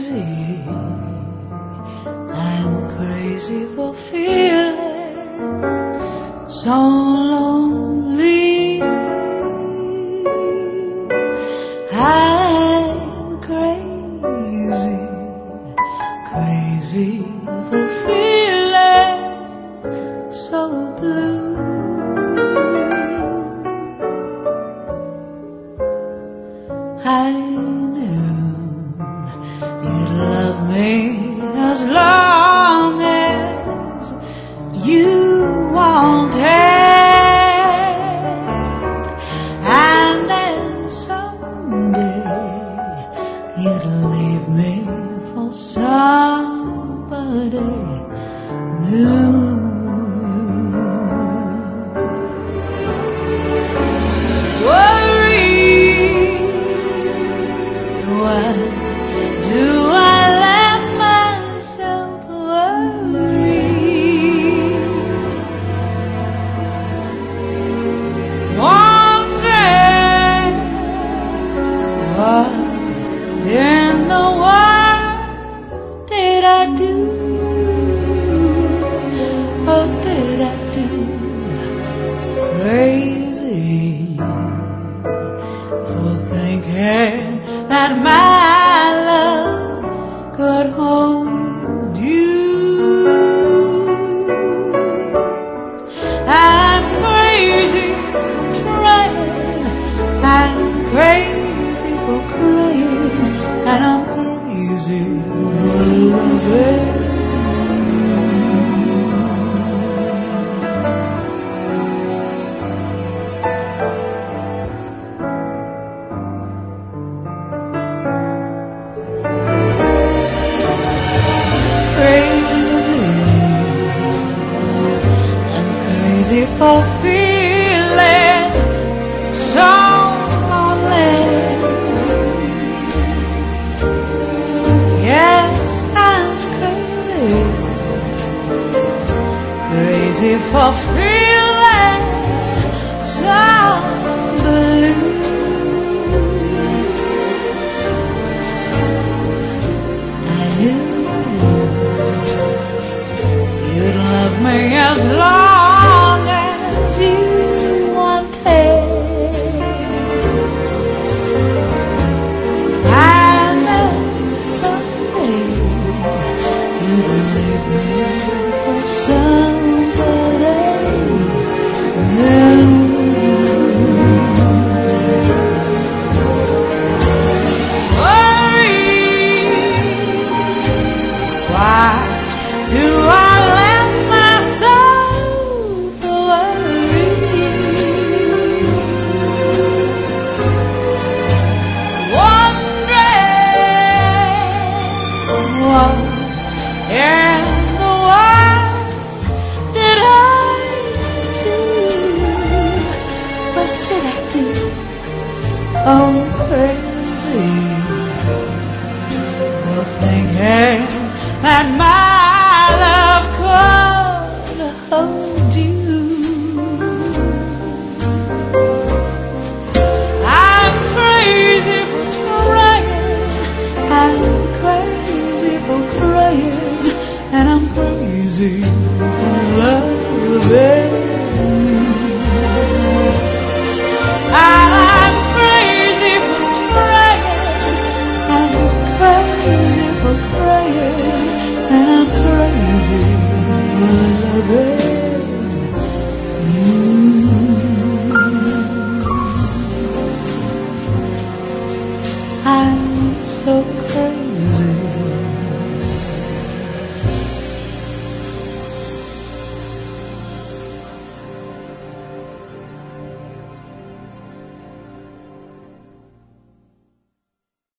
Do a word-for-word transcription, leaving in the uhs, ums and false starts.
crazy. I'm crazy for feeling so lonely. I'm crazy, crazy for feeling so blue. I knew you'd love me as long as you wanted, and then someday you'd leave me for somebody new. In the world did I do? What did I do? Crazy for thinking that my love could hold you. I'm crazy for trying. I'm crazy for crying. And I'm crazy for loving. Crazy. I'm crazy for feeling so lonely. Yes, I'm crazy, crazy for feeling so blue. I knew you'd love me as long as you wanted. Leave me for somebody new. Worry, why do I let myself worry? Wondering what in the world did I do? What did I do? Oh, crazy for thinking that my